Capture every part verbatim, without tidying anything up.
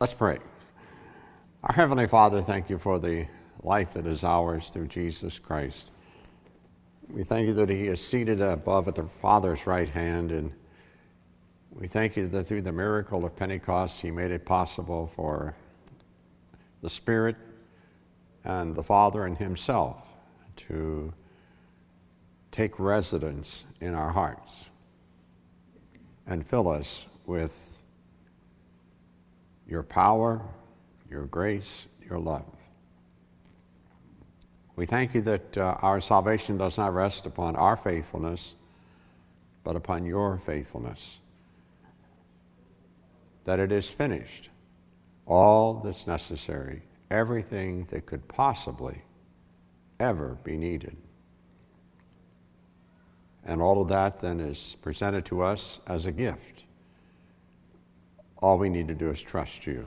Let's pray. Our Heavenly Father, thank you for the life that is ours through Jesus Christ. We thank you that he is seated above at the Father's right hand, and we thank you that through the miracle of Pentecost, he made it possible for the Spirit and the Father and himself to take residence in our hearts and fill us with your power, your grace, your love. We thank you that uh, our salvation does not rest upon our faithfulness, but upon your faithfulness. That it is finished, all that's necessary, everything that could possibly ever be needed. And all of that then is presented to us as a gift. All we need to do is trust you.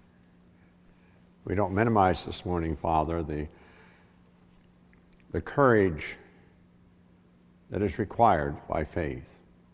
We don't minimize this morning, Father, the, the courage that is required by faith.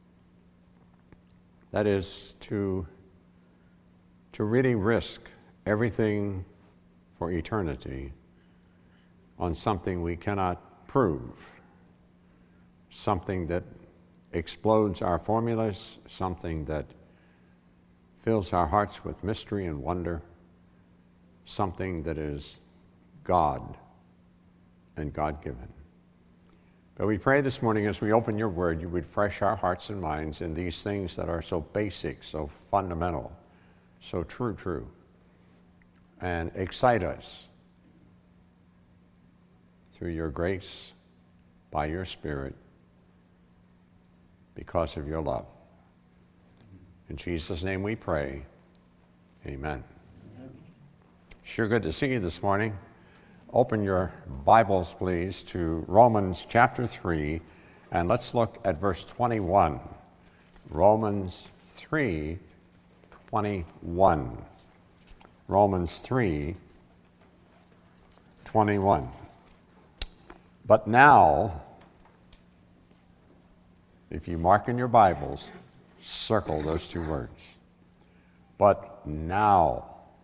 That is to, to really risk everything for eternity on something we cannot prove, something that explodes our formulas, something that fills our hearts with mystery and wonder, something that is God and God-given. But we pray this morning as we open your word, you would refresh our hearts and minds in these things that are so basic, so fundamental, so true, true, and excite us through your grace, by your Spirit, because of your love. In Jesus' name we pray, amen. Sure good to see you this morning. Open your Bibles, please, to Romans chapter three, and let's look at verse twenty-one. Romans three, twenty-one. Romans three, twenty-one. But now, if you mark in your Bibles, circle those two words. But now,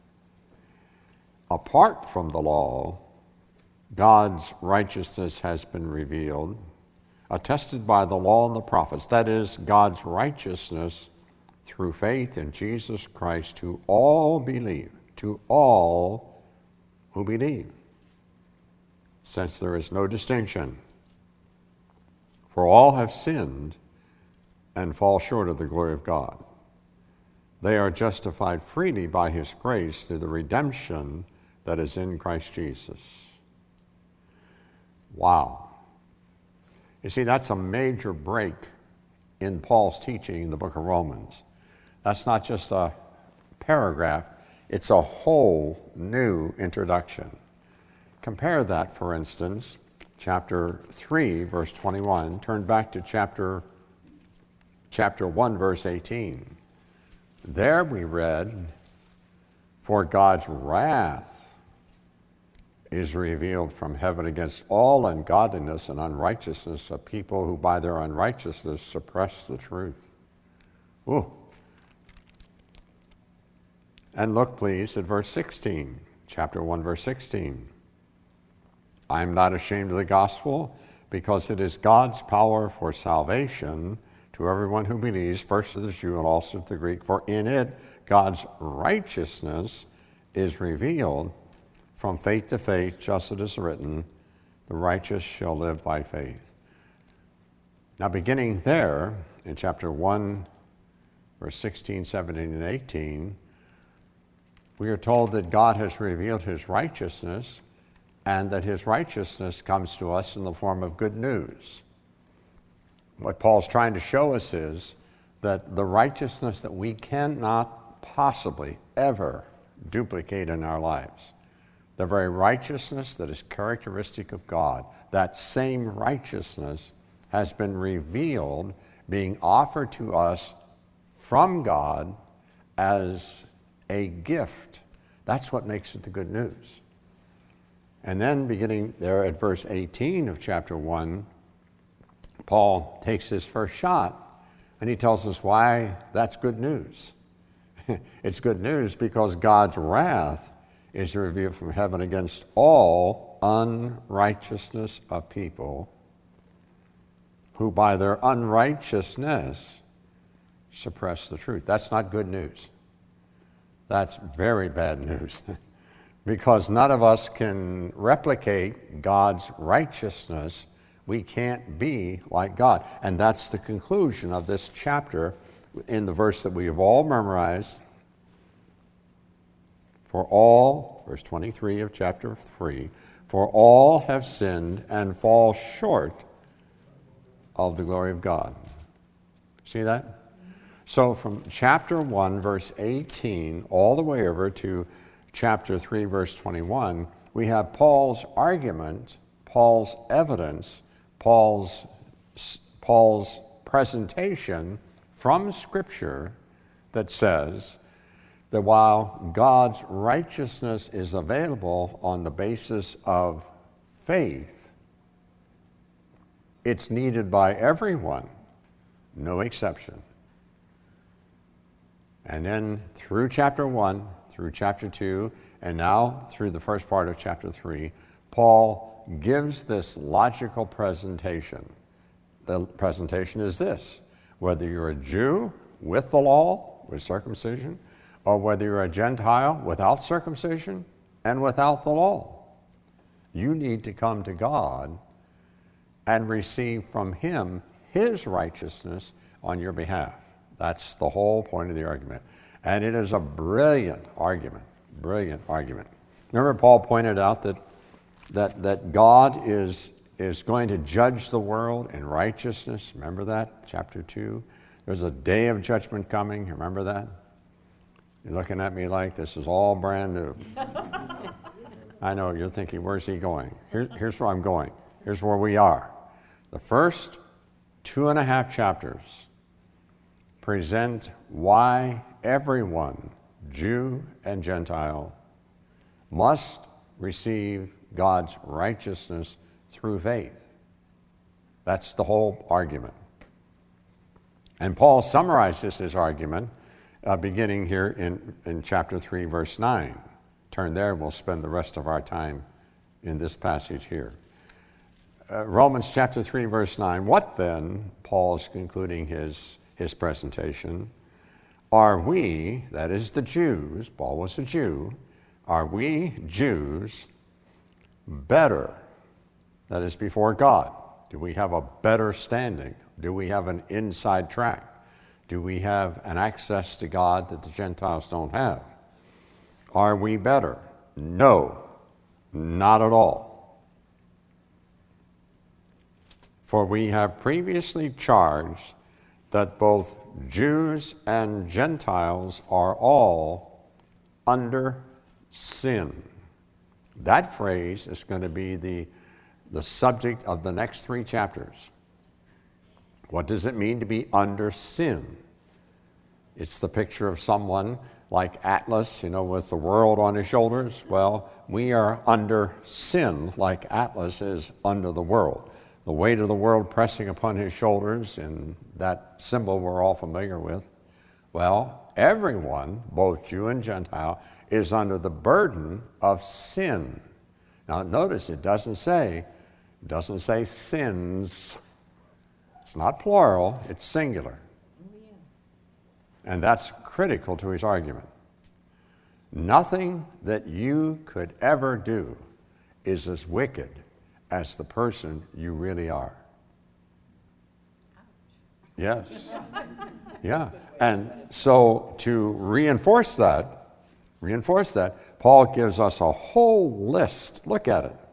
apart from the law, God's righteousness has been revealed, attested by the law and the prophets. That is, God's righteousness through faith in Jesus Christ to all believe, to all who believe, since there is no distinction. For all have sinned and fall short of the glory of God. They are justified freely by his grace through the redemption that is in Christ Jesus. Wow. You see, that's a major break in Paul's teaching in the book of Romans. That's not just a paragraph, it's a whole new introduction. Compare that, for instance, chapter three, verse twenty-one. Turn back to chapter, chapter one, verse eighteen. There we read, for God's wrath is revealed from heaven against all ungodliness and unrighteousness of people who by their unrighteousness suppress the truth. Ooh. And look, please, at verse sixteen, chapter one, verse sixteen. I am not ashamed of the gospel, because it is God's power for salvation to everyone who believes, first to the Jew and also to the Greek. For in it God's righteousness is revealed from faith to faith, just as it is written, the righteous shall live by faith. Now, beginning there in chapter one, verse sixteen, seventeen, and eighteen, we are told that God has revealed his righteousness, and that his righteousness comes to us in the form of good news. What Paul's trying to show us is that the righteousness that we cannot possibly ever duplicate in our lives, the very righteousness that is characteristic of God, that same righteousness has been revealed, being offered to us from God as a gift. That's what makes it the good news. And then beginning there at verse eighteen of chapter one, Paul takes his first shot, and he tells us why that's good news. It's good news because God's wrath is revealed from heaven against all unrighteousness of people who by their unrighteousness suppress the truth. That's not good news. That's very bad news because none of us can replicate God's righteousness. We can't be like God. And that's the conclusion of this chapter in the verse that we have all memorized. For all, verse twenty-three of chapter three, for all have sinned and fall short of the glory of God. See that? So from chapter one, verse eighteen, all the way over to chapter three, verse twenty-one, we have Paul's argument, Paul's evidence, Paul's, Paul's presentation from Scripture that says that while God's righteousness is available on the basis of faith, it's needed by everyone, no exception. And then through chapter one, through chapter two, and now through the first part of chapter three, Paul gives this logical presentation. The presentation is this: whether you're a Jew with the law, with circumcision, or whether you're a Gentile without circumcision and without the law, you need to come to God and receive from Him His righteousness on your behalf. That's the whole point of the argument. And it is a brilliant argument, brilliant argument. Remember Paul pointed out that that, that God is, is going to judge the world in righteousness. Remember that, chapter two? There's a day of judgment coming. Remember that? You're looking at me like this is all brand new. I know, you're thinking, where's he going? Here, here's where I'm going. Here's where we are. The first two and a half chapters present why everyone, Jew and Gentile, must receive God's righteousness through faith. That's the whole argument. And Paul summarizes his argument uh, beginning here in, in chapter three, verse nine. Turn there, we'll spend the rest of our time in this passage here. Uh, Romans chapter three, verse nine. What then, Paul is concluding his, his presentation, are we, that is the Jews, Paul was a Jew, are we Jews better, that is before God? Do we have a better standing? Do we have an inside track? Do we have an access to God that the Gentiles don't have? Are we better? No, not at all. For we have previously charged that both Jews and Gentiles are all under sin. That phrase is going to be the, the subject of the next three chapters. What does it mean to be under sin? It's the picture of someone like Atlas, you know, with the world on his shoulders. Well, we are under sin like Atlas is under the world. The weight of the world pressing upon his shoulders, and that symbol we're all familiar with. Well, everyone, both Jew and Gentile, is under the burden of sin. Now notice it doesn't say, it doesn't say sins. It's not plural, it's singular. And that's critical to his argument. Nothing that you could ever do is as wicked as the person you really are. Yes. Yeah. And so to reinforce that, reinforce that, Paul gives us a whole list. Look at it.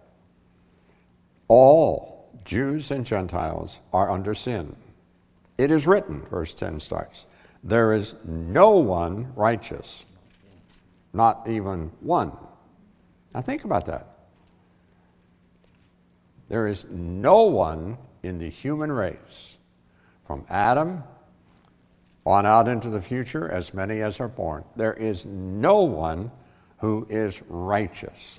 All Jews and Gentiles are under sin. It is written, verse ten starts, there is no one righteous, not even one. Now think about that. There is no one in the human race, from Adam on out into the future, as many as are born, there is no one who is righteous.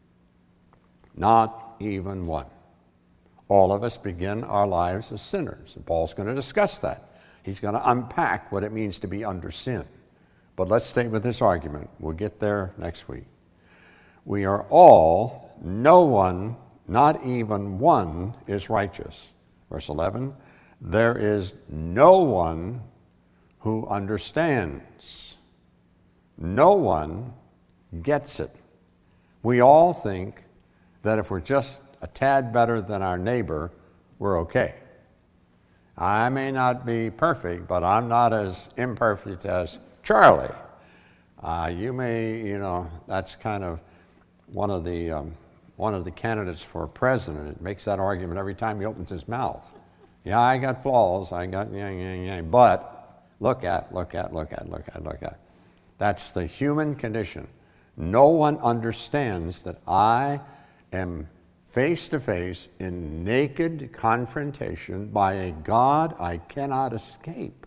Not even one. All of us begin our lives as sinners, and Paul's going to discuss that. He's going to unpack what it means to be under sin. but let's stay with this argument. We'll get there next week. We are all, no one, not even one, is righteous. Verse eleven, there is no one who understands. No one gets it. We all think that if we're just a tad better than our neighbor, we're okay. I may not be perfect, but I'm not as imperfect as Charlie. Uh, you may, you know, that's kind of one of the um, one of the candidates for president. It makes that argument every time he opens his mouth. Yeah, I got flaws. I got yeah, yeah, yeah. But look at, look at, look at, look at, look at. That's the human condition. No one understands that I am face to face in naked confrontation by a God I cannot escape.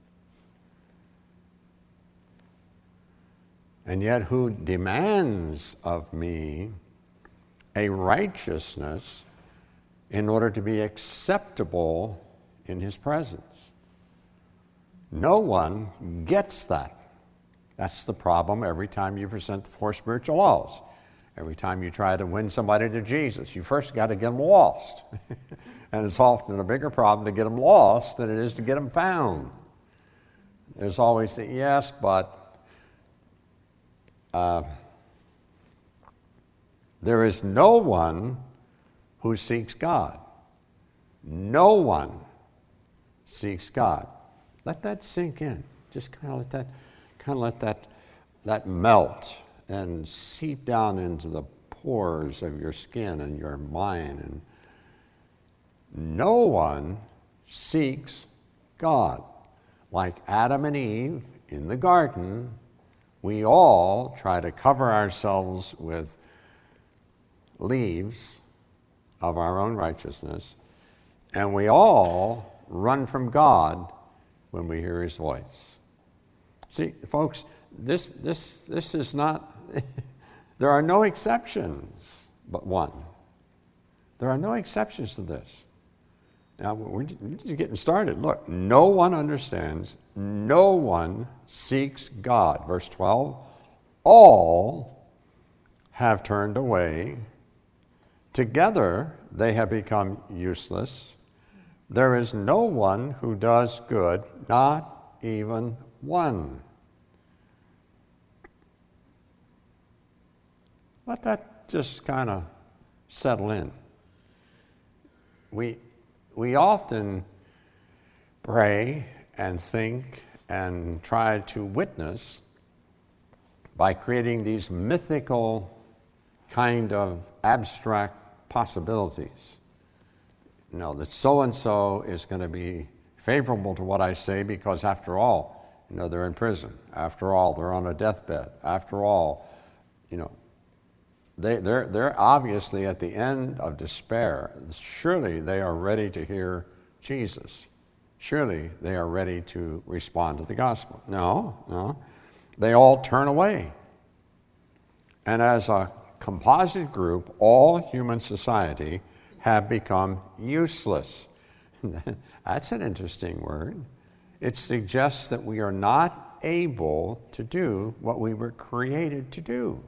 And yet who demands of me a righteousness in order to be acceptable in his presence. No one gets that. That's the problem every time you present the four spiritual laws. Every time you try to win somebody to Jesus, you first got to get them lost. And it's often a bigger problem to get them lost than it is to get them found. There's always the, yes, but uh, there is no one who seeks God. No one seeks God. Let that sink in. Just kind of let that, kind of let that, that melt and seep down into the pores of your skin and your mind. And no one seeks God. Like Adam and Eve in the garden, we all try to cover ourselves with leaves of our own righteousness, and we all run from God when we hear his voice. See, folks, this this this is not, there are no exceptions but one. There are no exceptions to this. Now, we're just getting started. Look, no one understands, no one seeks God. Verse twelve, all have turned away. Together they have become useless. There is no one who does good, not even one. Let that just kind of settle in. We, we often pray and think and try to witness by creating these mythical kind of abstract possibilities. You know, that so-and-so is going to be favorable to what I say because after all, you know, they're in prison. After all, they're on a deathbed. After all, you know, they, they're, they're obviously at the end of despair. Surely they are ready to hear Jesus. Surely they are ready to respond to the gospel. No, no. They all turn away. And as a composite group, all human society have become useless. That's an interesting word. It suggests that we are not able to do what we were created to do.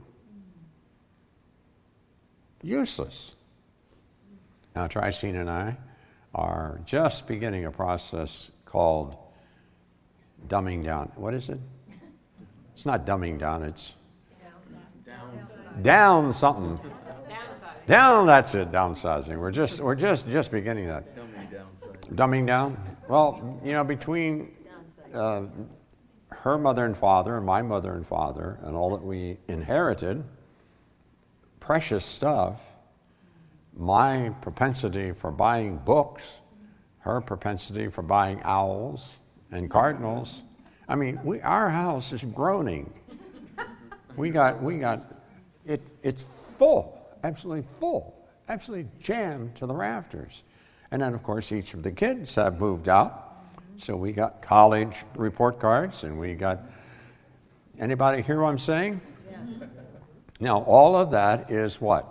Useless. Now, Tricine and I are just beginning a process called dumbing down. What is it? It's not dumbing down, it's downsizing. Down something. Downsizing. Down, that's it, downsizing. We're just we're just just beginning that. Dumbing down. Dumbing down? Well, you know, between uh, her mother and father and my mother and father and all that we inherited, precious stuff, my propensity for buying books, her propensity for buying owls and cardinals. I mean, we, our house is groaning. We got, we got, it, it's full, absolutely full, absolutely jammed to the rafters. And then, of course, each of the kids have moved out. So we got college report cards, and we got, anybody hear what I'm saying? Yes. Now, all of that is what?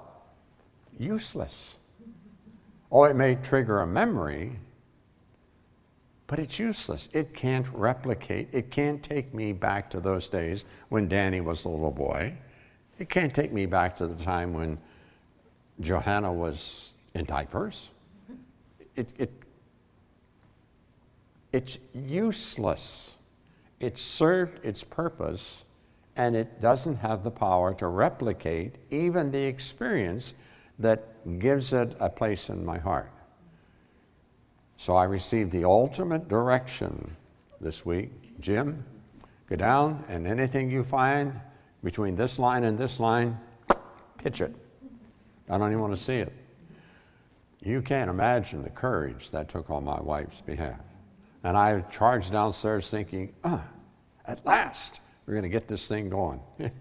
Useless. Oh, it may trigger a memory, but it's useless. It can't replicate. It can't take me back to those days when Danny was a little boy. It can't take me back to the time when Johanna was in diapers. It, it, it's useless. It served its purpose, and it doesn't have the power to replicate even the experience that gives it a place in my heart. So I received the ultimate direction this week. Jim, go down, and anything you find between this line and this line, pitch it. I don't even want to see it. You can't imagine the courage that took on my wife's behalf. And I charged downstairs thinking, ah, at last, we're going to get this thing going.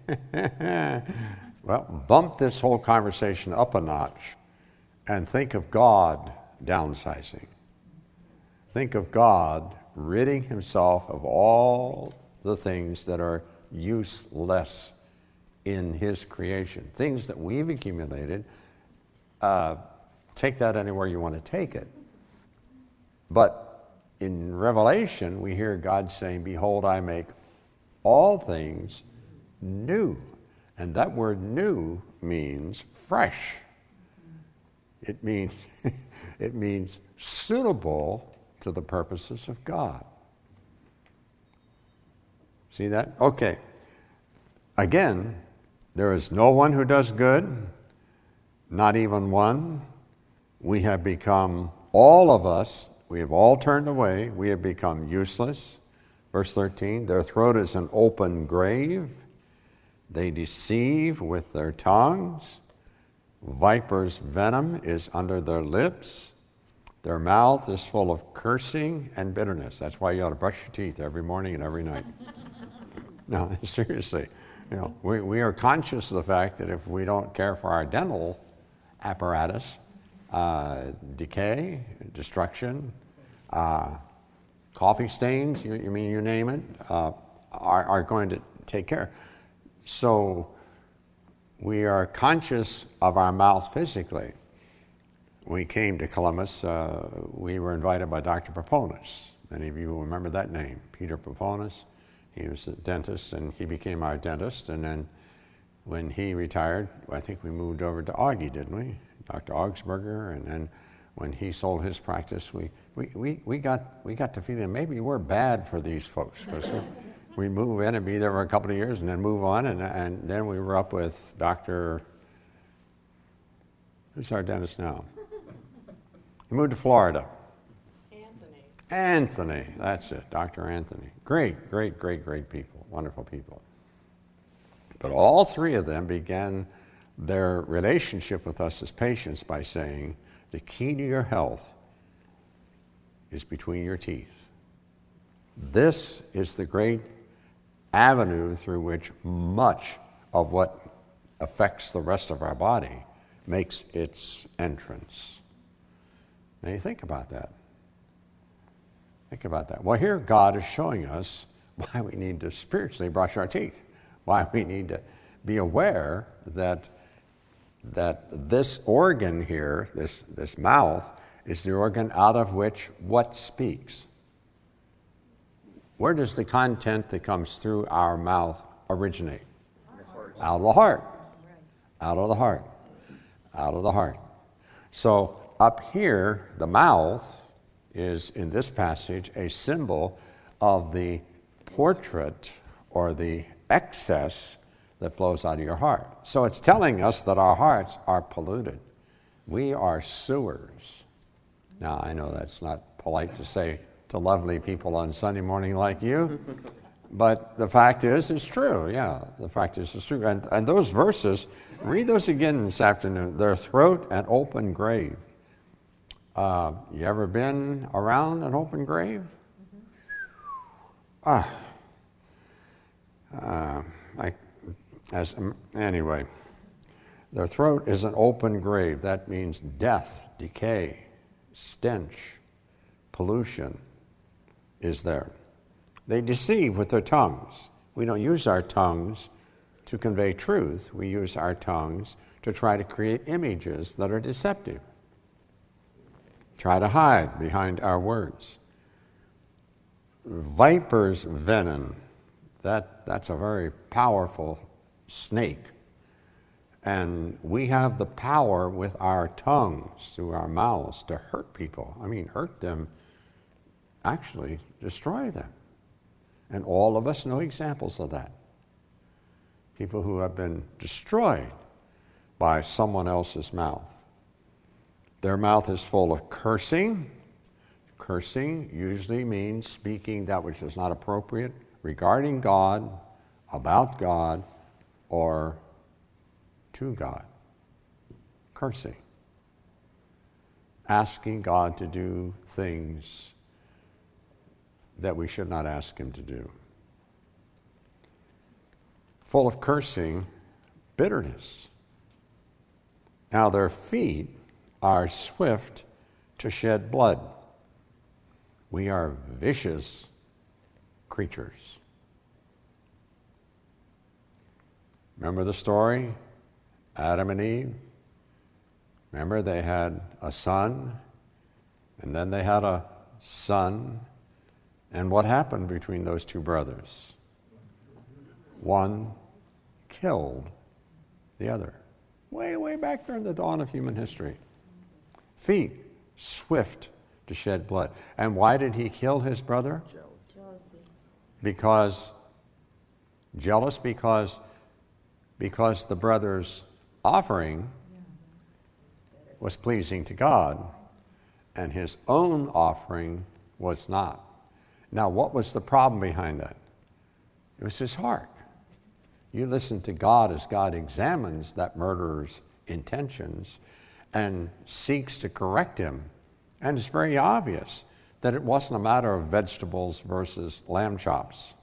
Well, bump this whole conversation up a notch and think of God downsizing. Think of God ridding himself of all the things that are useless in his creation, things that we've accumulated. Uh, take that anywhere you want to take it. But in Revelation, we hear God saying, behold, I make all things new. And that word new means fresh. It means, it means suitable to the purposes of God. See that? Okay. Again, there is no one who does good, not even one. We have become, all of us, we have all turned away. We have become useless. Verse thirteen, their throat is an open grave. They deceive with their tongues. Viper's venom is under their lips. Their mouth is full of cursing and bitterness. That's why you ought to brush your teeth every morning and every night. No, seriously. You know, we, we are conscious of the fact that if we don't care for our dental apparatus, uh, decay, destruction, uh, coffee stains, you, you mean you name it, uh, are, are going to take care. So we are conscious of our mouth physically. We came to Columbus, uh, we were invited by Doctor Proponis. Many of you will remember that name, Peter Proponis. He was a dentist, and he became our dentist. And then when he retired, I think we moved over to Augie, didn't we? Doctor Augsburger. And then when he sold his practice, we, we, we, we, got, we got to feeling maybe we're bad for these folks. Because we move in and be there for a couple of years and then move on. And, and then we were up with Doctor, who's our dentist now? He moved to Florida. Anthony. Anthony, that's it, Doctor Anthony. Great, great, great, great people, wonderful people. But all three of them began their relationship with us as patients by saying, the key to your health is between your teeth. This is the great avenue through which much of what affects the rest of our body makes its entrance. Now you think about that. Think about that. Well, here God is showing us why we need to spiritually brush our teeth, why we need to be aware that that this organ here, this, this mouth, is the organ out of which what speaks? Where does the content that comes through our mouth originate? Out of the heart. Out of the heart. Out of the heart. So up here, the mouth is, in this passage, a symbol of the portrait or the excess that flows out of your heart. So it's telling us that our hearts are polluted. We are sewers. Now, I know that's not polite to say to lovely people on Sunday morning like you, but the fact is, it's true. Yeah, the fact is, it's true. And, and those verses, read those again this afternoon. Their throat, an open grave. Uh, you ever been around an open grave? Mm-hmm. Ah, uh, I, as um, anyway, their throat is an open grave. That means death, decay, stench, pollution is there. They deceive with their tongues. We don't use our tongues to convey truth. We use our tongues to try to create images that are deceptive. Try to hide behind our words. viper's venom, that, that's a very powerful snake. And we have the power with our tongues, through our mouths, to hurt people. I mean, hurt them, actually destroy them. And all of us know examples of that. People who have been destroyed by someone else's mouth. Their mouth is full of cursing. Cursing usually means speaking that which is not appropriate regarding God, about God, or to God. Cursing. Asking God to do things that we should not ask him to do. Full of cursing, bitterness. Now their feet are swift to shed blood. We are vicious creatures. Remember the story? Adam and Eve. Remember, they had a son, and then they had a son. And what happened between those two brothers? One killed the other. Way, way back during the dawn of human history. Feet, swift to shed blood. And why did he kill his brother? Jealousy. Because, jealous because, because the brother's offering was pleasing to God, and his own offering was not. Now, what was the problem behind that? It was his heart. You listen to God as God examines that murderer's intentions and seeks to correct him. And it's very obvious that it wasn't a matter of vegetables versus lamb chops.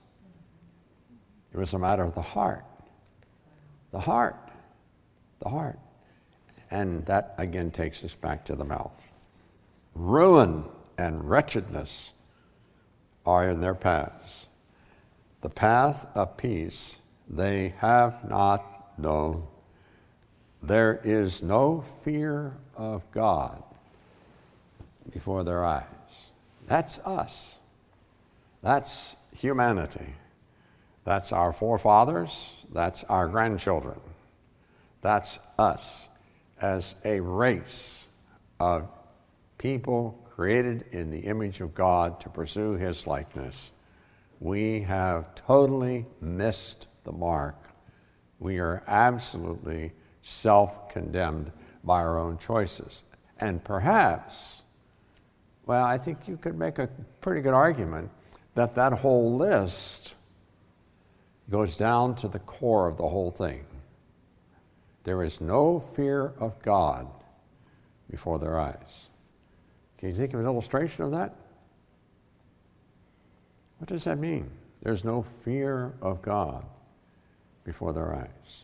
It was a matter of the heart. The heart. The heart. And that again takes us back to the mouth. Ruin and wretchedness are in their paths. The path of peace they have not known. There is no fear of God before their eyes. That's us. That's humanity. That's our forefathers. That's our grandchildren. That's us as a race of people created in the image of God to pursue his likeness. We have totally missed the mark. We are absolutely self-condemned by our own choices. And perhaps, well, I think you could make a pretty good argument that that whole list goes down to the core of the whole thing. There is no fear of God before their eyes. Can you think of an illustration of that? What does that mean? There's no fear of God before their eyes.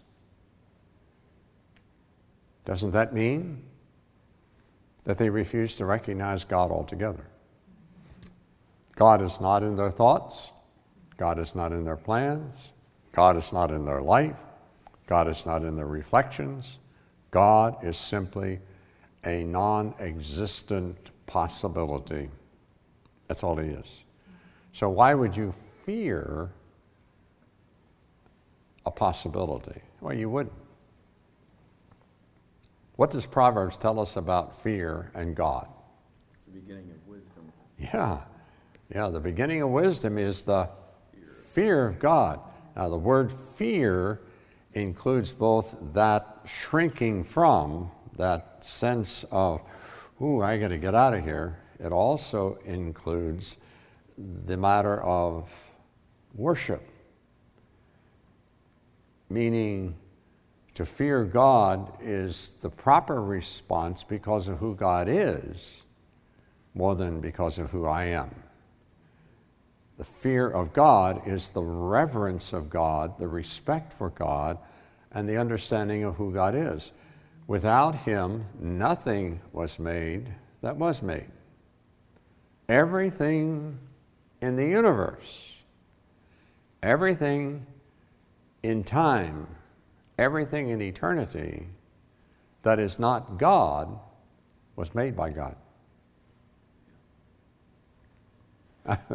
Doesn't that mean that they refuse to recognize God altogether? God is not in their thoughts. God is not in their plans. God is not in their life. God is not in their reflections. God is simply a non-existent possibility. That's all he is. So why would you fear a possibility? Well, you wouldn't. What does Proverbs tell us about fear and God? It's the beginning of wisdom. Yeah. Yeah, the beginning of wisdom is the fear, fear of God. Now, the word fear includes both that shrinking from, that sense of, ooh, I got to get out of here. It also includes the matter of worship, meaning to fear God is the proper response because of who God is, more than because of who I am. The fear of God is the reverence of God, the respect for God, and the understanding of who God is. Without him, nothing was made that was made. Everything in the universe, everything in time, everything in eternity that is not God was made by God.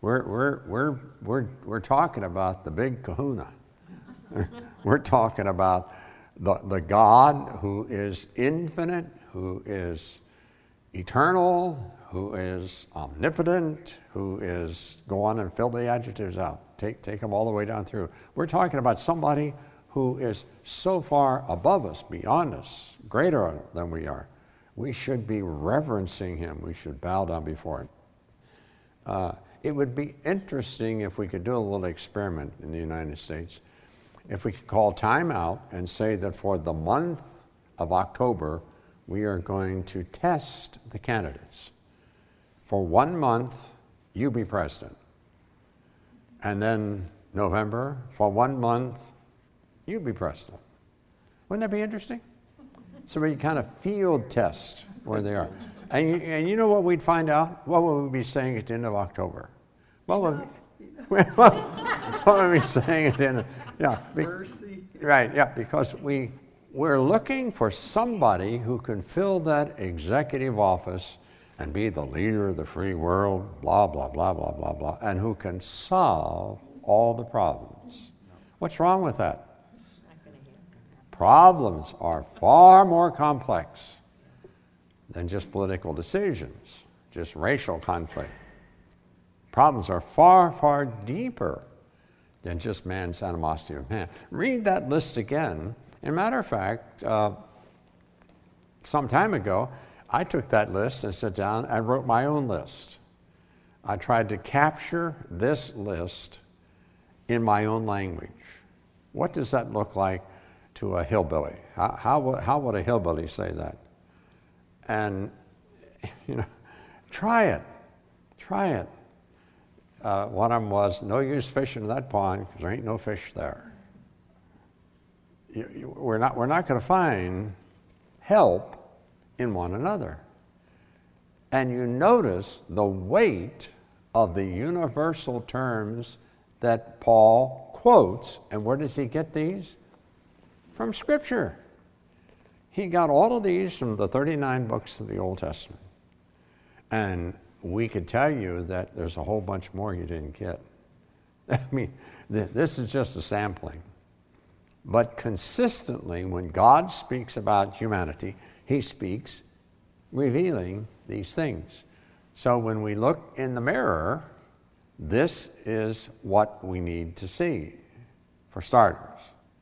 We're, we're, we're, we're, we're talking about the big kahuna. We're talking about the, the God who is infinite, who is eternal, who is omnipotent, who is, go on and fill the adjectives out. Take, take them all the way down through. We're talking about somebody who is so far above us, beyond us, greater than we are. We should be reverencing him. We should bow down before him. Uh, it would be interesting if we could do a little experiment in the United States. If we could call time out and say that for the month of October, we are going to test the candidates. For one month, you be president. And then November, for one month, you be president. Wouldn't that be interesting? So we kind of field test where they are. And you, and you know what we'd find out? What would we be saying at the end of October? What would we, what would we be saying at the end of, yeah. Be, Mercy. Right, yeah, because we, we're looking for somebody who can fill that executive office and be the leader of the free world, blah, blah, blah, blah, blah, blah, and who can solve all the problems. What's wrong with that? Problems are far more complex than just political decisions, just racial conflict. Problems are far, far deeper than just man's animosity of man. Read that list again. As a matter of fact, uh, some time ago, I took that list and sat down and wrote my own list. I tried to capture this list in my own language. What does that look like to a hillbilly? How, how, would, how would a hillbilly say that? And, you know, try it. Try it. Uh, one of them was, no use fishing in that pond because there ain't no fish there. You, you, we're not, we're not going to find help in one another. And you notice the weight of the universal terms that Paul quotes. And where does he get these? From Scripture. He got all of these from the thirty-nine books of the Old Testament. And we could tell you that there's a whole bunch more you didn't get. I mean, th- this is just a sampling. But consistently, when God speaks about humanity, he speaks revealing these things. So when we look in the mirror, this is what we need to see, for starters.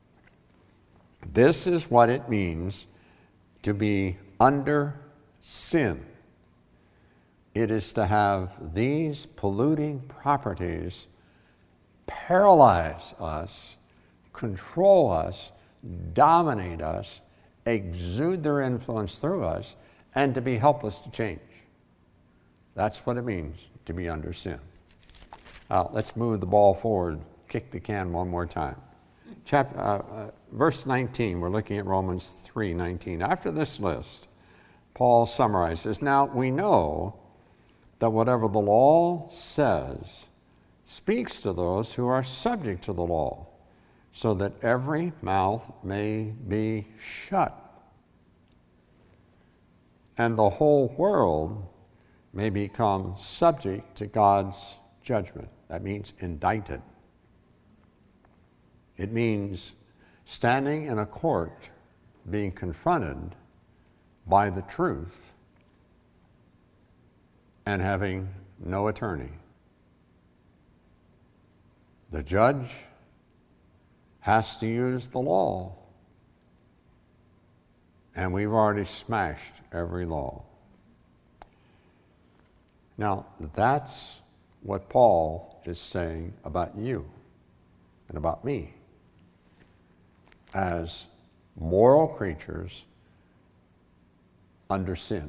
This is what it means to be under sin. It is to have these polluting properties paralyze us, control us, dominate us, exude their influence through us, and to be helpless to change. That's what it means to be under sin. Uh, let's move the ball forward, kick the can one more time. Chapter, uh, uh, verse nineteen, we're looking at Romans three nineteen. After this list, Paul summarizes, now we know that whatever the law says speaks to those who are subject to the law, so that every mouth may be shut, and the whole world may become subject to God's judgment. That means indicted. It means standing in a court, being confronted by the truth, and having no attorney. The judge has to use the law, and we've already smashed every law. Now, that's what Paul is saying about you and about me as moral creatures under sin.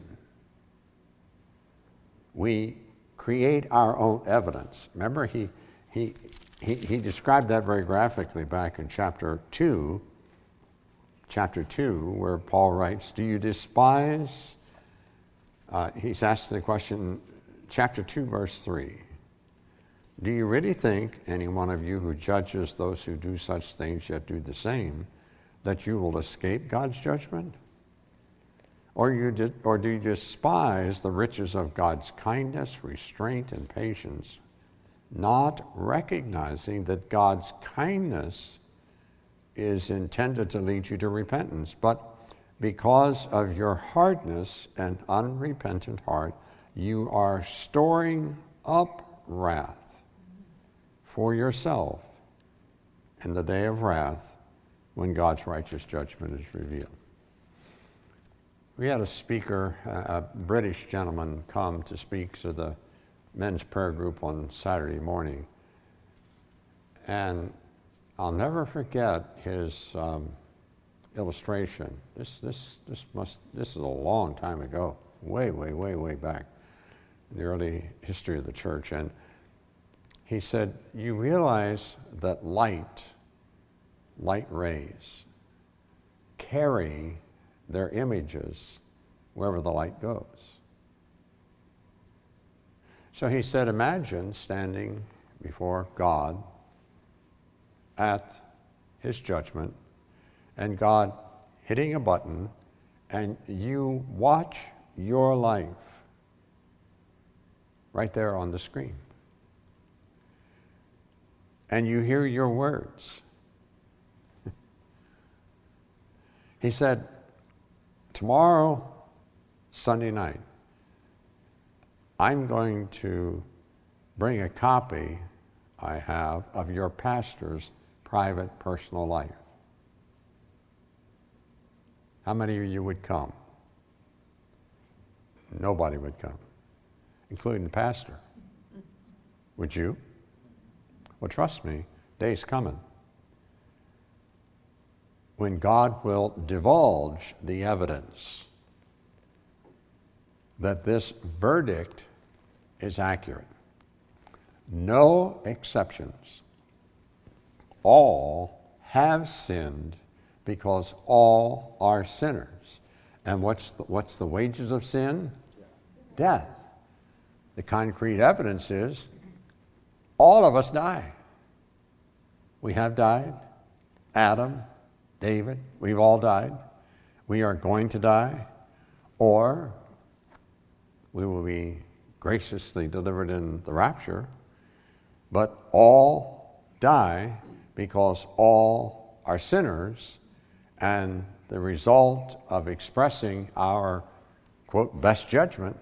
We create our own evidence. Remember, he, he, he, he described that very graphically back in chapter two, chapter two, where Paul writes, do you despise, uh, he's asked the question, chapter two, verse three, do you really think, any one of you who judges those who do such things yet do the same, that you will escape God's judgment? Or, you did, or do you despise the riches of God's kindness, restraint, and patience, not recognizing that God's kindness is intended to lead you to repentance. But because of your hardness and unrepentant heart, you are storing up wrath for yourself in the day of wrath when God's righteous judgment is revealed. We had a speaker, a British gentleman, come to speak to the men's prayer group on Saturday morning. And I'll never forget his um, illustration. This, this, this, must, this is a long time ago, way, way, way, way back in the early history of the church. And he said, you realize that light, light rays, carry their images wherever the light goes. So he said, imagine standing before God at his judgment and God hitting a button and you watch your life right there on the screen. And you hear your words. He said, tomorrow, Sunday night, I'm going to bring a copy I have of your pastor's private, personal life. How many of you would come? Nobody would come, including the pastor. Would you? Well, trust me, day's coming when God will divulge the evidence that this verdict is accurate. No exceptions. All have sinned because all are sinners. And what's the, what's the wages of sin? Death. The concrete evidence is all of us die. We have died. Adam, David, we've all died. We are going to die, or we will be graciously delivered in the rapture. But all die because all are sinners, and the result of expressing our, quote, best judgment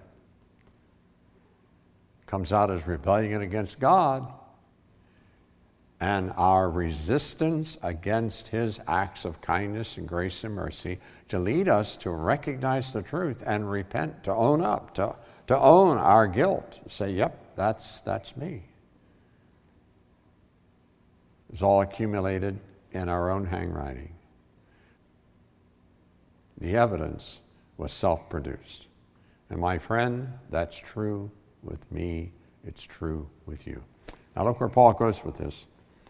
comes out as rebellion against God and our resistance against his acts of kindness and grace and mercy to lead us to recognize the truth and repent, to own up, to, to own our guilt. Say, yep, that's, that's me. It's all accumulated in our own handwriting. The evidence was self-produced. And my friend, that's true with me. It's true with you. Now look where Paul goes with this.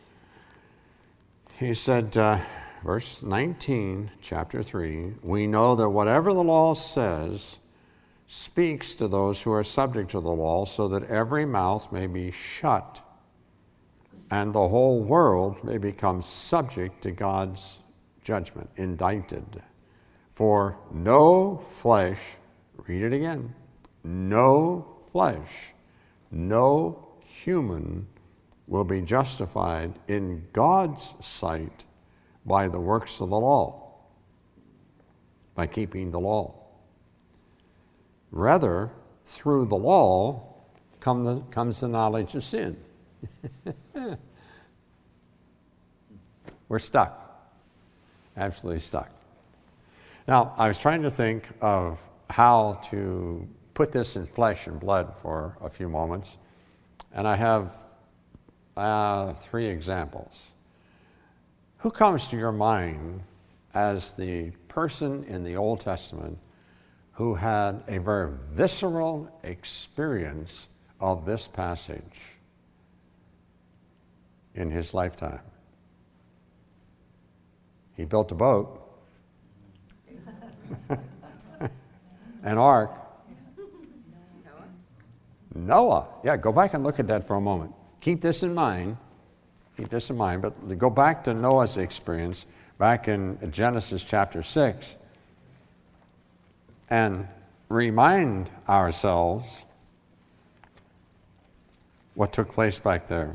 He said, uh, verse nineteen, chapter three, we know that whatever the law says speaks to those who are subject to the law, so that every mouth may be shut and the whole world may become subject to God's judgment, indicted. For no flesh, read it again, no flesh, no human will be justified in God's sight by the works of the law, by keeping the law. Rather, through the law come the, comes the knowledge of sin. We're stuck, absolutely stuck. Now, I was trying to think of how to put this in flesh and blood for a few moments, and I have uh, three examples. Who comes to your mind as the person in the Old Testament who had a very visceral experience of this passage in his lifetime? He built a boat, an ark. Noah. Yeah, go back and look at that for a moment. Keep this in mind. Keep this in mind. But go back to Noah's experience back in Genesis chapter six and remind ourselves What took place back there?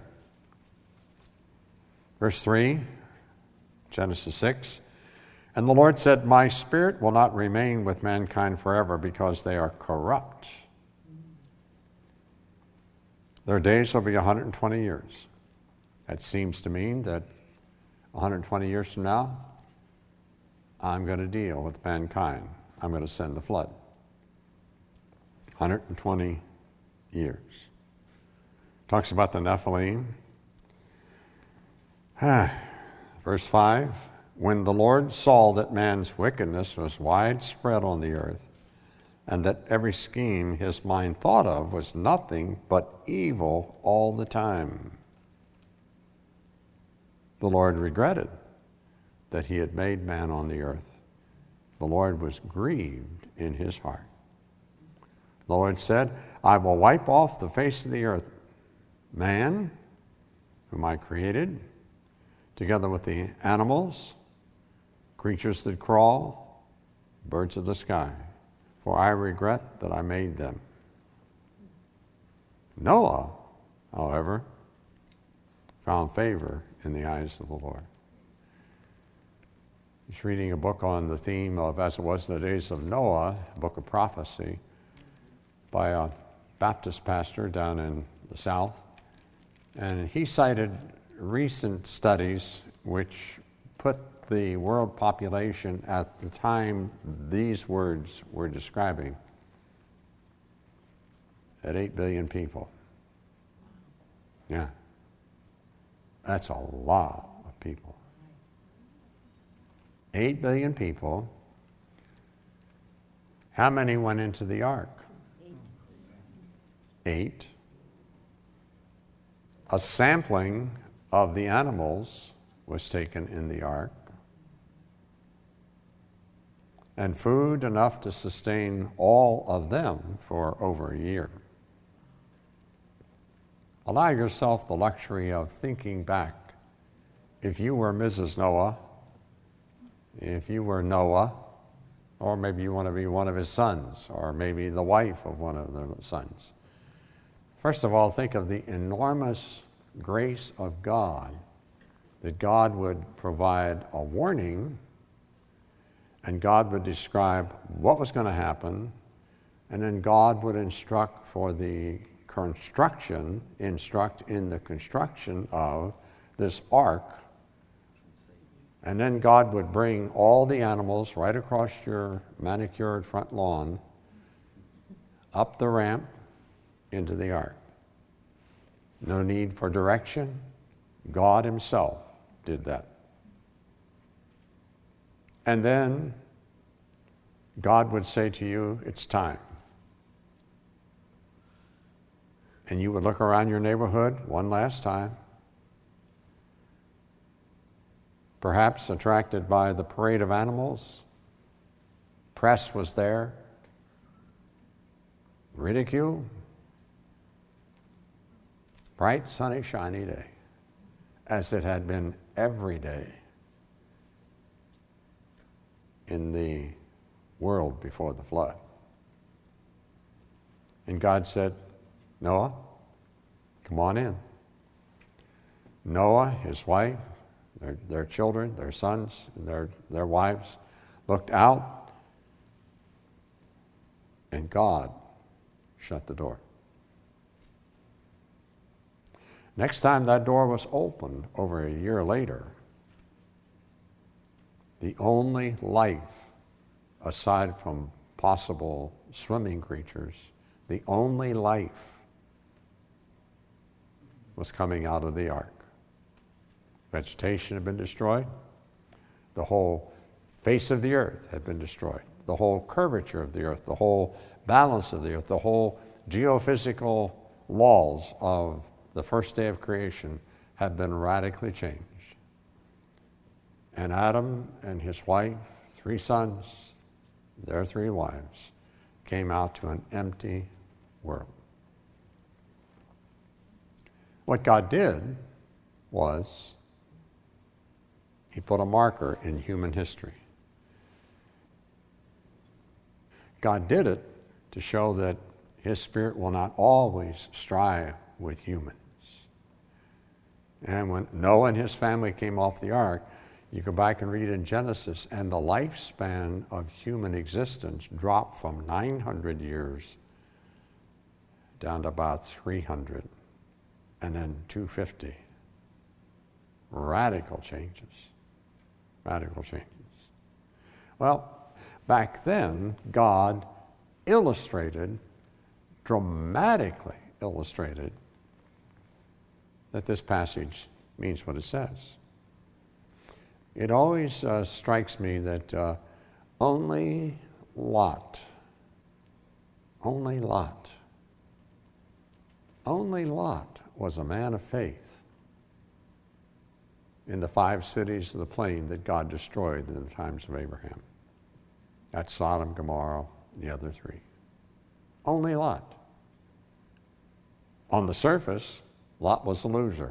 Verse three, Genesis six. And the Lord said, my spirit will not remain with mankind forever because they are corrupt. Their days will be one hundred twenty years. That seems to mean that one hundred twenty years from now, I'm going to deal with mankind. I'm going to send the flood. one hundred twenty years. Talks about the Nephilim. Verse five, when the Lord saw that man's wickedness was widespread on the earth, and that every scheme his mind thought of was nothing but evil all the time, the Lord regretted that he had made man on the earth. The Lord was grieved in his heart. The Lord said, I will wipe off the face of the earth man, whom I created, together with the animals, creatures that crawl, birds of the sky, for I regret that I made them. Noah, however, found favor in the eyes of the Lord. He's reading a book on the theme of As It Was in the Days of Noah, a book of prophecy, by a Baptist pastor down in the South. And he cited recent studies which put the world population at the time these words were describing at eight billion people. Yeah. That's a lot of people. eight billion people. How many went into the ark? Eight. A sampling of the animals was taken in the ark, and food enough to sustain all of them for over a year. Allow yourself the luxury of thinking back. If you were Missus Noah, if you were Noah, or maybe you want to be one of his sons, or maybe the wife of one of the sons. First of all, think of the enormous grace of God, that God would provide a warning, and God would describe what was going to happen, and then God would instruct for the construction, instruct in the construction of this ark. And then God would bring all the animals right across your manicured front lawn, up the ramp, into the ark. No need for direction. God himself did that. And then God would say to you, it's time. And you would look around your neighborhood one last time, perhaps attracted by the parade of animals. Press was there. Ridicule. Bright, sunny, shiny day, as it had been every day in the world before the flood. And God said, Noah, come on in. Noah, his wife, their, their children, their sons, and their, their wives looked out, and God shut the door. Next time that door was opened, over a year later, the only life, aside from possible swimming creatures, the only life was coming out of the ark. Vegetation had been destroyed. The whole face of the earth had been destroyed. The whole curvature of the earth, the whole balance of the earth, the whole geophysical laws of the first day of creation had been radically changed. And Adam and his wife, three sons, their three wives, came out to an empty world. What God did was he put a marker in human history. God did it to show that his Spirit will not always strive with humans. And when Noah and his family came off the ark, you go back and read in Genesis, and the lifespan of human existence dropped from nine hundred years down to about three hundred, and then two hundred fifty. Radical changes. Radical changes. Well, back then, God illustrated, dramatically illustrated, that this passage means what it says. It always uh, strikes me that uh, only Lot, only Lot, only Lot was a man of faith in the five cities of the plain that God destroyed in the times of Abraham. That's Sodom, Gomorrah, the other three. Only Lot. On the surface, Lot was a loser.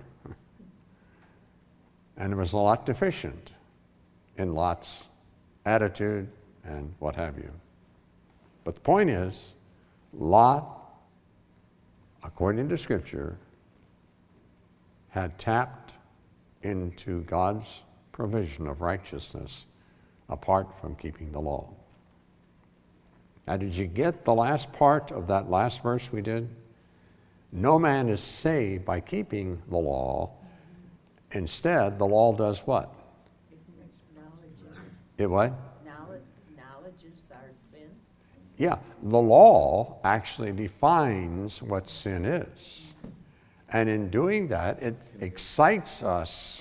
And there was a lot deficient in Lot's attitude and what have you. But the point is, Lot, according to Scripture, had tapped into God's provision of righteousness apart from keeping the law. Now, did you get the last part of that last verse we did? No man is saved by keeping the law. Instead, the law does what? It what? Knowledge, knowledge is our sin. Yeah, the law actually defines what sin is. And in doing that, it excites us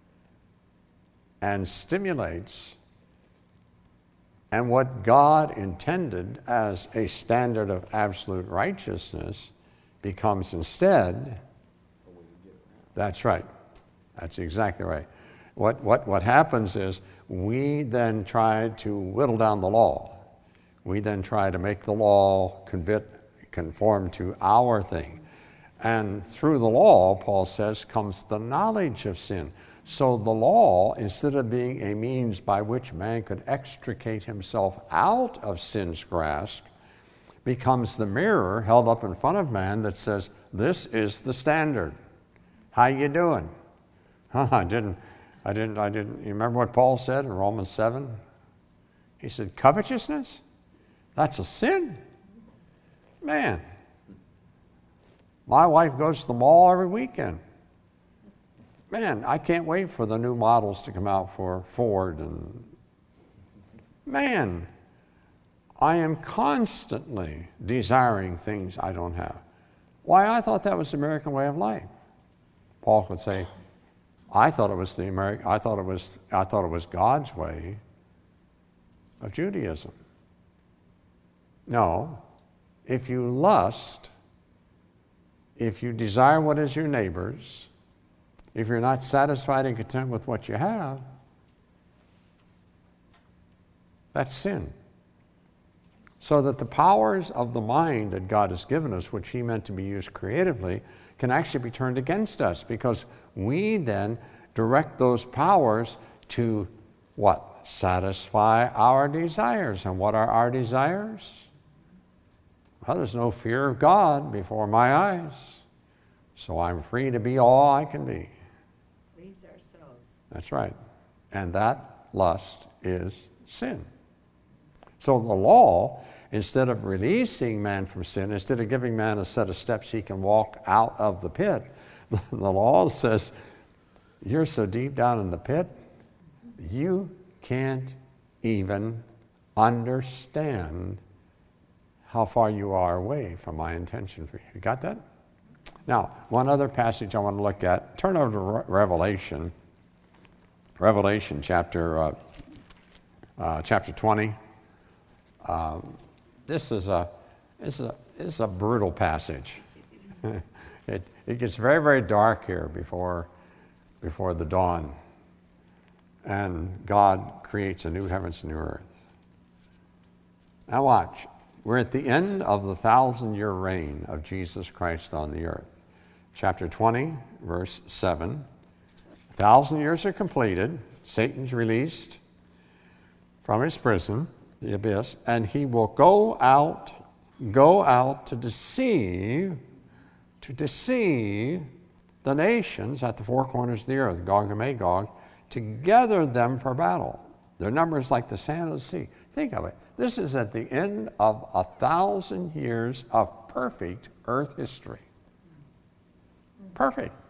and stimulates. And what God intended as a standard of absolute righteousness becomes instead, that's right. That's exactly right. What, what, what happens is we then try to whittle down the law. We then try to make the law convit, conform to our thing. And through the law, Paul says, comes the knowledge of sin. So the law, instead of being a means by which man could extricate himself out of sin's grasp, becomes the mirror held up in front of man that says, this is the standard. How you doing? Huh, I didn't, I didn't, I didn't, you remember what Paul said in Romans seven? He said, covetousness? That's a sin. Man, my wife goes to the mall every weekend. Man, I can't wait for the new models to come out for Ford. And man, I am constantly desiring things I don't have. Why, I thought that was the American way of life. Paul could say, I thought it was the American, I thought it was, I thought it was God's way of Judaism. No, if you lust, if you desire what is your neighbor's, if you're not satisfied and content with what you have, that's sin. So that the powers of the mind that God has given us, which He meant to be used creatively, can actually be turned against us, because we then direct those powers to what? Satisfy our desires. And what are our desires? Well, there's no fear of God before my eyes, so I'm free to be all I can be. Please ourselves. That's right. And that lust is sin. So the law, instead of releasing man from sin, instead of giving man a set of steps he can walk out of the pit, the law says, you're so deep down in the pit, you can't even understand how far you are away from my intention for you. You got that? Now, one other passage I want to look at. Turn over to Re- Revelation. Revelation chapter uh, uh, chapter twenty. Um, this is a this is a this is a brutal passage. it it gets very very dark here before before the dawn, and God creates a new heavens and new earth. Now watch. We're at the end of the thousand-year reign of Jesus Christ on the earth. Chapter twenty, verse seven. A thousand years are completed. Satan's released from his prison, the abyss, and he will go out, go out to deceive, to to deceive the nations at the four corners of the earth, Gog and Magog, to gather them for battle. Their number is like the sand of the sea. Think of it. This is at the end of a thousand years of perfect earth history. Perfect.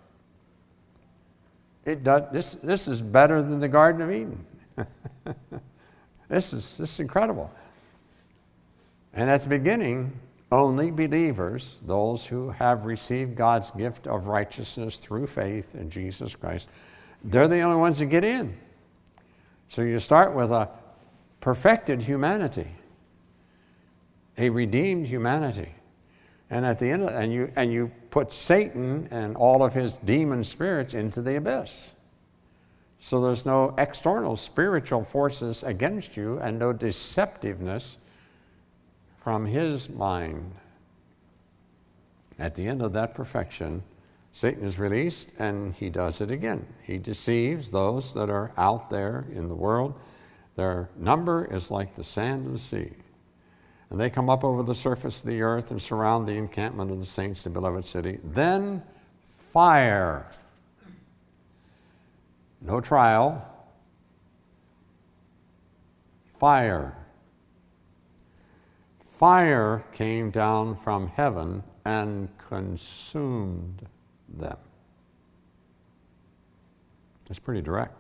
It does, this, this is better than the Garden of Eden. this, is, this is incredible. And at the beginning, only believers, those who have received God's gift of righteousness through faith in Jesus Christ, they're the only ones that get in. So you start with a perfected humanity, a redeemed humanity. And at the end of, and you and you put Satan and all of his demon spirits into the abyss. So there's no external spiritual forces against you and no deceptiveness from his mind. At the end of that perfection, Satan is released and he does it again. He deceives those that are out there in the world. Their number is like the sand of the sea. And they come up over the surface of the earth and surround the encampment of the saints, the beloved city. Then fire. No trial. Fire. Fire came down from heaven and consumed them. It's pretty direct.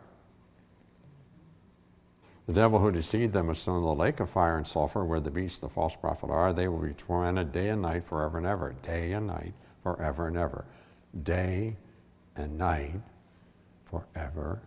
The devil who deceived them was thrown in the lake of fire and sulfur where the beast, the false prophet, are. They will be tormented day and night forever and ever. Day and night forever and ever. Day and night forever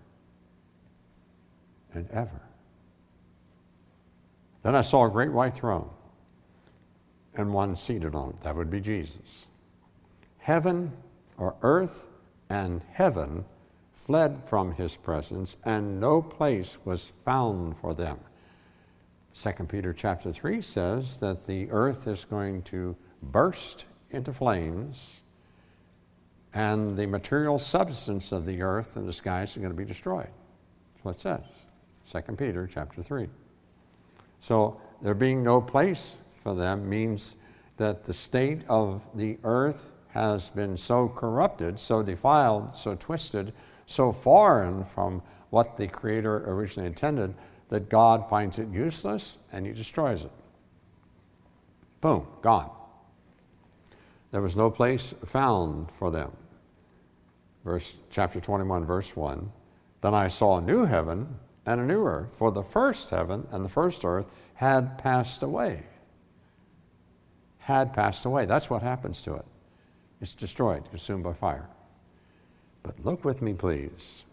and ever. Then I saw a great white throne and one seated on it. That would be Jesus. Heaven or earth and heaven fled from his presence, and no place was found for them. Second Peter chapter three says that the earth is going to burst into flames, and the material substance of the earth and the skies are going to be destroyed. That's what it says. Second Peter chapter three. So there being no place for them means that the state of the earth has been so corrupted, so defiled, so twisted, so foreign from what the Creator originally intended that God finds it useless and he destroys it. Boom, gone. There was no place found for them. Verse chapter twenty-one, verse one. Then I saw a new heaven and a new earth, for the first heaven and the first earth had passed away. Had passed away. That's what happens to it. It's destroyed, consumed by fire. But look with me, please.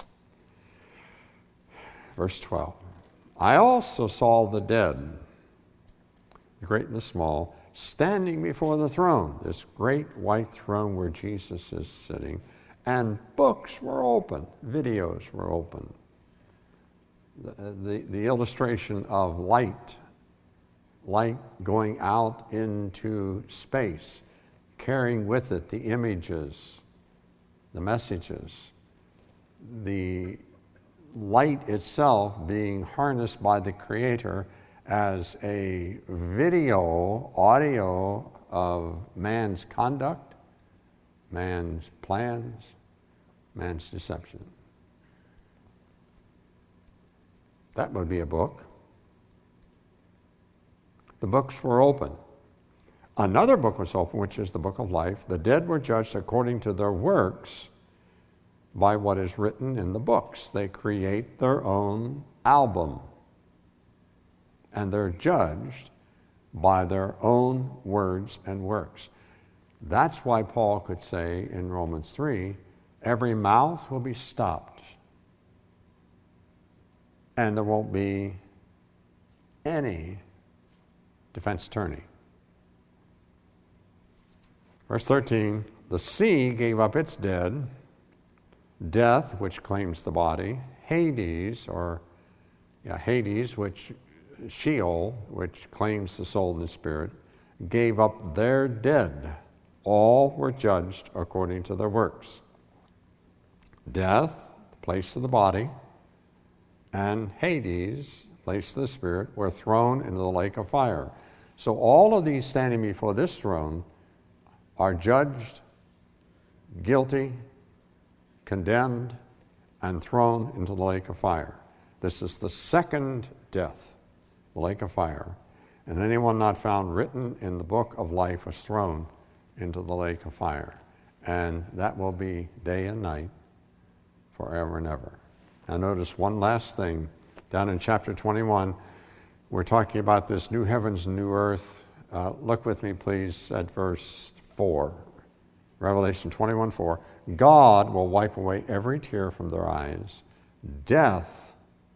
Verse twelve. I also saw the dead, the great and the small, standing before the throne, this great white throne where Jesus is sitting, and books were open, videos were open. The, the, the illustration of light, light going out into space, carrying with it the images, the messages, the light itself being harnessed by the Creator as a video, audio of man's conduct, man's plans, man's deception. That would be a book. The books were open. Another book was open, which is the book of life. The dead were judged according to their works by what is written in the books. They create their own album, and they're judged by their own words and works. That's why Paul could say in Romans three, every mouth will be stopped, and there won't be any defense attorney. Verse thirteen, the sea gave up its dead, death, which claims the body, Hades, or yeah, Hades, which Sheol, which claims the soul and the spirit, gave up their dead. All were judged according to their works. Death, the place of the body, and Hades, the place of the spirit, were thrown into the lake of fire. So all of these standing before this throne are judged guilty, condemned, and thrown into the lake of fire. This is the second death, the lake of fire. And anyone not found written in the book of life was thrown into the lake of fire. And that will be day and night forever and ever. Now notice one last thing. Down in chapter twenty-one, we're talking about this new heavens and new earth. Uh, look with me, please, at verse four. Revelation twenty-one four. God will wipe away every tear from their eyes. Death,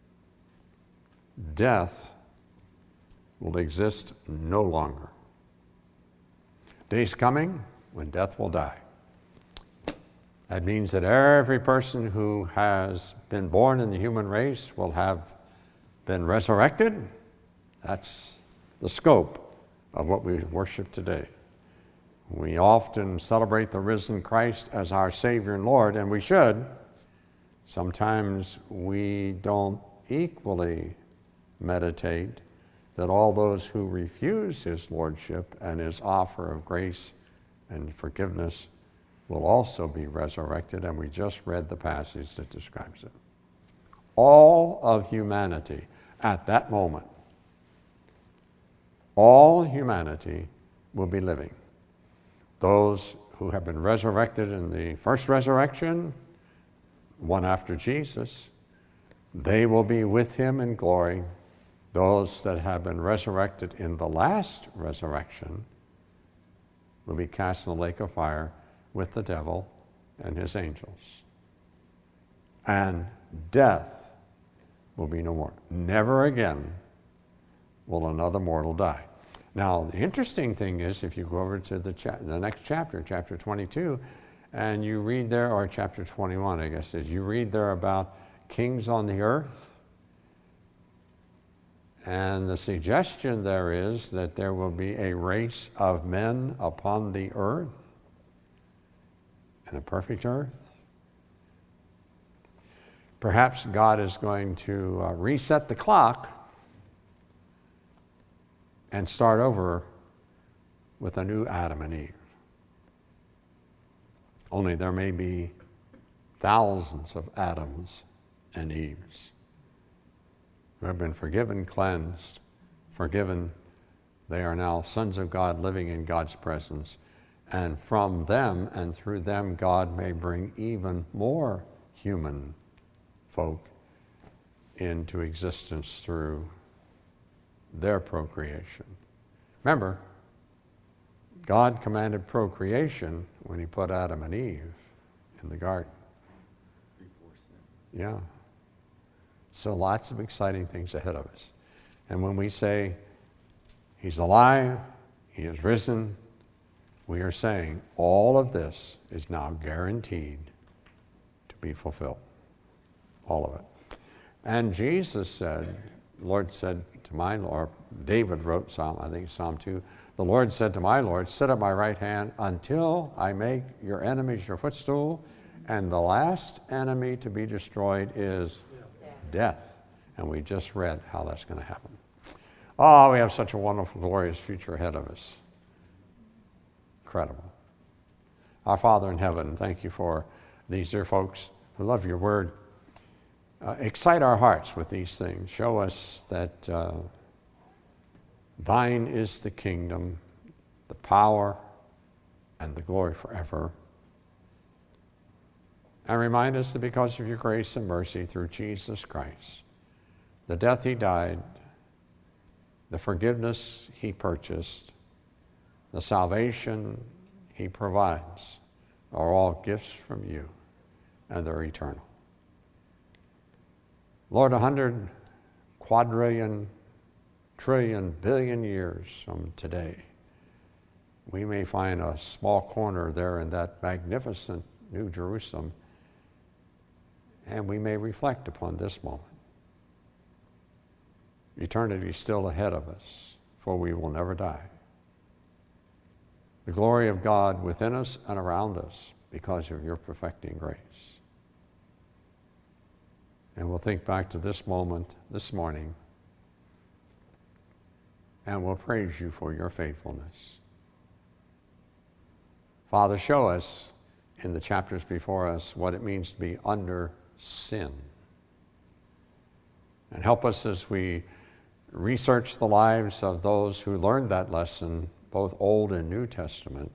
death will exist no longer. Day's coming when death will die. That means that every person who has been born in the human race will have been resurrected. That's the scope of what we worship today. We often celebrate the risen Christ as our Savior and Lord, and we should. Sometimes we don't equally meditate that all those who refuse his lordship and his offer of grace and forgiveness will also be resurrected, and we just read the passage that describes it. All of humanity at that moment, all humanity will be living. Those who have been resurrected in the first resurrection, one after Jesus, they will be with him in glory. Those that have been resurrected in the last resurrection will be cast in the lake of fire with the devil and his angels. And death will be no more. Never again will another mortal die. Now, the interesting thing is, if you go over to the, cha- the next chapter, chapter twenty-two, and you read there, or chapter twenty-one, I guess, is you read there about kings on the earth. And the suggestion there is that there will be a race of men upon the earth, in a perfect earth. Perhaps God is going to uh, reset the clock and start over with a new Adam and Eve. Only there may be thousands of Adams and Eves who have been forgiven, cleansed, forgiven. They are now sons of God living in God's presence. And from them and through them, God may bring even more human folk into existence through their procreation. Remember, God commanded procreation when he put Adam and Eve in the garden. Before sin. Yeah. So lots of exciting things ahead of us. And when we say, he's alive, he is risen, we are saying all of this is now guaranteed to be fulfilled. All of it. And Jesus said, the Lord said to my Lord, David wrote Psalm, I think Psalm two, the Lord said to my Lord, sit at my right hand until I make your enemies your footstool. And the last enemy to be destroyed is death. And we just read how that's going to happen. Oh, we have such a wonderful, glorious future ahead of us. Incredible. Our Father in heaven, thank you for these dear folks who love your word. Uh, excite our hearts with these things. Show us that uh, thine is the kingdom, the power, and the glory forever. And remind us that because of your grace and mercy through Jesus Christ, the death he died, the forgiveness he purchased, the salvation he provides are all gifts from you, and they're eternal. Lord, a hundred quadrillion, trillion, billion years from today, we may find a small corner there in that magnificent New Jerusalem, and we may reflect upon this moment. Eternity is still ahead of us, for we will never die. The glory of God within us and around us because of your perfecting grace. And we'll think back to this moment this morning, and we'll praise you for your faithfulness. Father, show us in the chapters before us what it means to be under sin. And help us as we research the lives of those who learned that lesson, both Old and New Testament.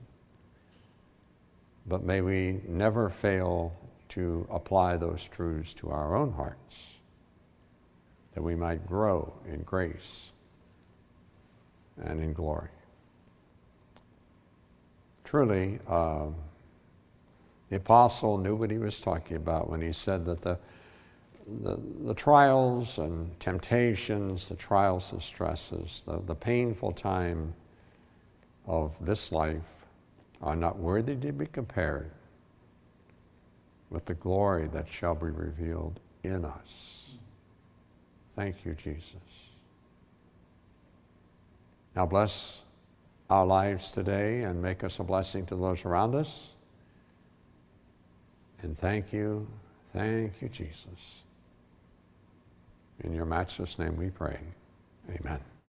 But may we never fail to apply those truths to our own hearts, that we might grow in grace and in glory. Truly, uh, the apostle knew what he was talking about when he said that the, the, the trials and temptations, the trials and stresses, the, the painful time of this life are not worthy to be compared with the glory that shall be revealed in us. Thank you, Jesus. Now bless our lives today and make us a blessing to those around us. And thank you, thank you, Jesus. In your matchless name we pray.